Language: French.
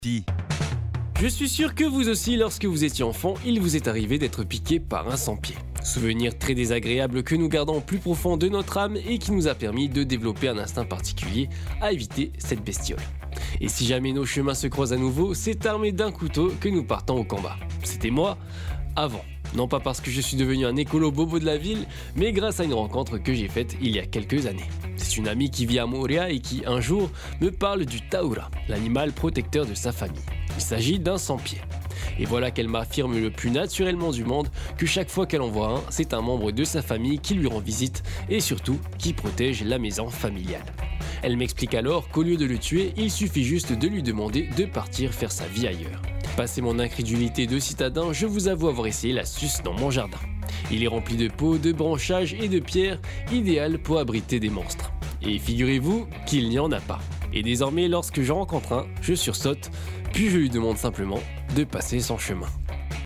Petit. Je suis sûr que vous aussi, lorsque vous étiez enfant, il vous est arrivé d'être piqué par un sans-pied. Souvenir très désagréable que nous gardons au plus profond de notre âme et qui nous a permis de développer un instinct particulier à éviter cette bestiole. Et si jamais nos chemins se croisent à nouveau, c'est armé d'un couteau que nous partons au combat. C'était moi, avant. Non pas parce que je suis devenu un écolo bobo de la ville, mais grâce à une rencontre que j'ai faite il y a quelques années. C'est une amie qui vit à Moria et qui, un jour, me parle du taura, l'animal protecteur de sa famille. Il s'agit d'un sans-pied. Et voilà qu'elle m'affirme le plus naturellement du monde que chaque fois qu'elle en voit un, c'est un membre de sa famille qui lui rend visite et surtout qui protège la maison familiale. Elle m'explique alors qu'au lieu de le tuer, il suffit juste de lui demander de partir faire sa vie ailleurs. Passé mon incrédulité de citadin, je vous avoue avoir essayé l'astuce dans mon jardin. Il est rempli de pots, de branchages et de pierres, idéal pour abriter des monstres. Et figurez-vous qu'il n'y en a pas. Et désormais, lorsque j'en rencontre un, je sursaute, puis je lui demande simplement de passer son chemin.